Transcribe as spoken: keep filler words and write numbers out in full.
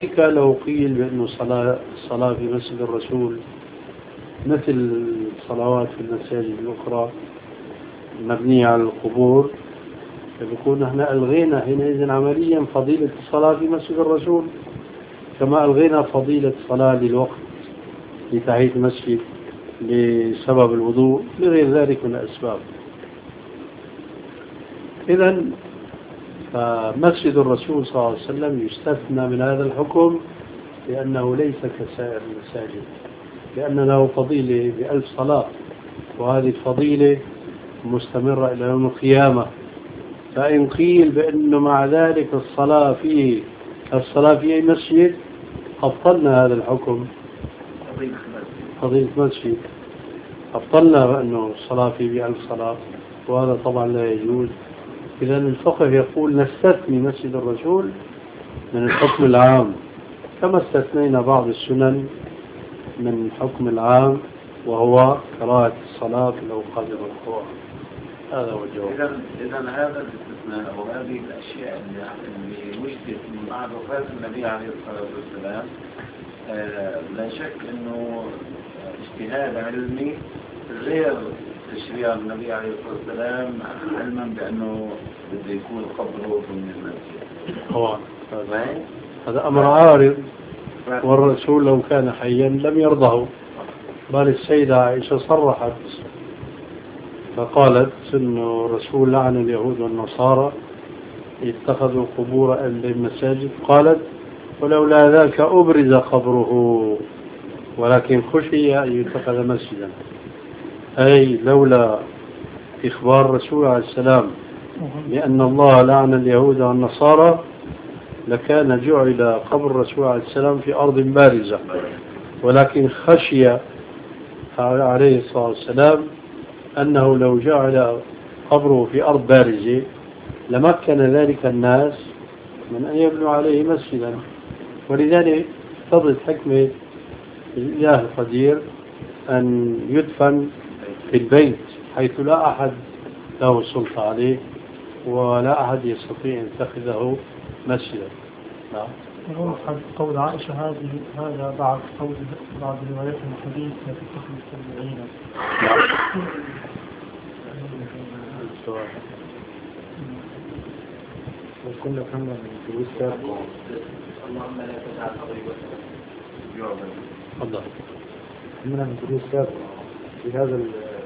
لو قيل بأنه صلاة الصلاة في مسجد الرسول مثل الصلوات في المساجد الأخرى مبنية على القبور، فبيكون نحن ألغينا حينئذ عمليا فضيلة الصلاة في مسجد الرسول، كما ألغينا فضيلة الصلاة للوقت لتحية المسجد لسبب الوضوء لغير ذلك من الأسباب. إذن فمسجد الرسول صلى الله عليه وسلم يستثنى من هذا الحكم لأنه ليس كسائر المساجد، لأن له فضيلة بألف صلاة، وهذه الفضيلة مستمرة إلى يوم القيامة. فإن قيل بأنه مع ذلك الصلاة فيه الصلاة في أي مسجد أبطلنا هذا الحكم، فضيلة مسجد أبطلنا بأنه الصلاة فيه بألف صلاة، وهذا طبعا لا يجوز. إذا الفقه يقول نستثني مسجد الرسول من الحكم العام كما استثنينا بعض السنن من الحكم العام، وهو قراءة الصلاة في الأوقات المذكورة. هذا هو الجواب. إذا إذا هذا الاستثناء وهذه الأشياء اللي وجدت من بعد وفاة النبي عليه الصلاة والسلام آه لا شك إنه اجتهاد علمي غير تشريع النبي عليه الصلاة والسلام، علما بأنه بده يكون قبره ضمن المسجد. طبعا هذا أمر عارض، والرسول لو كان حيا لم يرضه، بل السيدة عائشة صرحت فقالت إنه الرسول لعن اليهود والنصارى اتخذوا قبور أهل المساجد، قالت ولولا ذاك أبرز قبره ولكن خشي أن يتخذ مسجدا، أي لولا إخبار الرسول عليه السلام لأن الله لعن اليهود والنصارى لكان جعل قبر الرسول عليه السلام في أرض بارزة، ولكن خشي عليه الصلاة والسلام أنه لو جعل قبره في أرض بارزة لمكن ذلك الناس من أن يبنوا عليه مسجدا، ولذلك اقتضت حكمة الإله القدير أن يدفن في البيت حيث لا أحد له سلطة عليه ولا أحد يستطيع أن يتخذه مسجدا. نعم. قول عائشة هذه هذا بعد قول بعض روايات الحديث لا تتخذ السبعين. كنا فهمنا من دروس سابقة. اللهم لا تدع قبري وسط. تفضل. من دروس سابقة في هذا